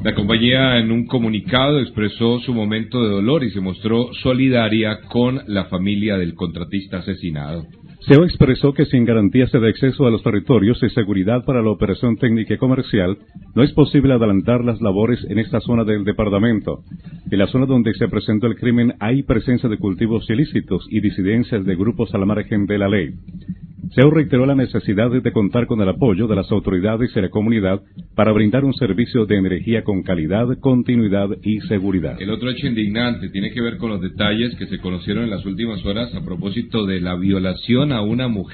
La compañía en un comunicado expresó su momento de dolor y se mostró solidaria con la familia del contratista asesinado. SEO expresó que sin garantías de acceso a los territorios y seguridad para la operación técnica y comercial, no es posible adelantar las labores en esta zona del departamento. En la zona donde se presentó el crimen hay presencia de cultivos ilícitos y disidencias de grupos al margen de la ley. SEO reiteró la necesidad de contar con el apoyo de las autoridades y la comunidad para brindar un servicio de energía con calidad, continuidad y seguridad. El otro hecho indignante tiene que ver con los detalles que se conocieron en las últimas horas a propósito de la violación a una mujer